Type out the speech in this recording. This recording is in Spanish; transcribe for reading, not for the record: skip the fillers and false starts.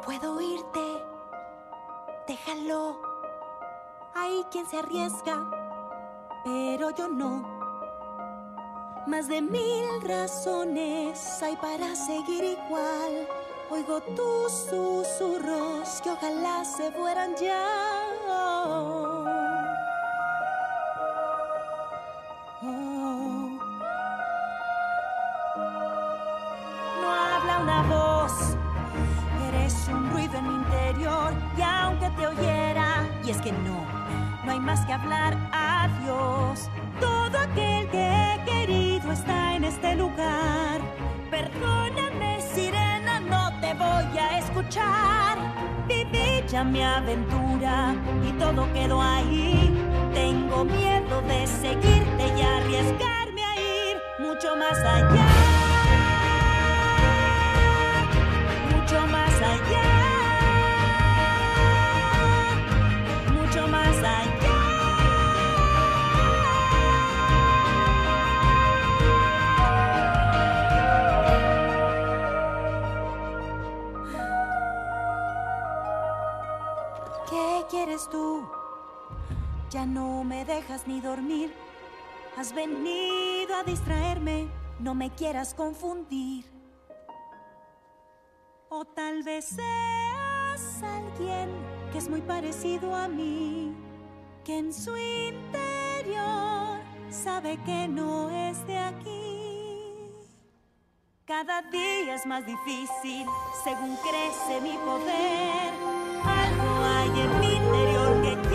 Puedo oírte, déjalo. Hay quien se arriesga, pero yo no. Más de 1000 razones hay para seguir igual. Oigo tus susurros que ojalá se fueran ya. No habla una voz, eres un ruido en mi interior. Y aunque te oyera, y es que no hay más que hablar. Adiós. Todo aquel que he querido está en este lugar. Perdóname, sirena, no te voy a escuchar. Viví ya mi aventura y todo quedó ahí. Tengo miedo de seguirte y arriesgarme a ir mucho más allá. Mucho más allá. Mucho más allá. ¿Qué quieres tú? Ya no me dejas ni dormir. Has venido a distraerme, no me quieras confundir. O tal vez seas alguien que es muy parecido a mí, que en su interior sabe que no es de aquí. Cada día es más difícil según crece mi poder. Algo hay en mi interior que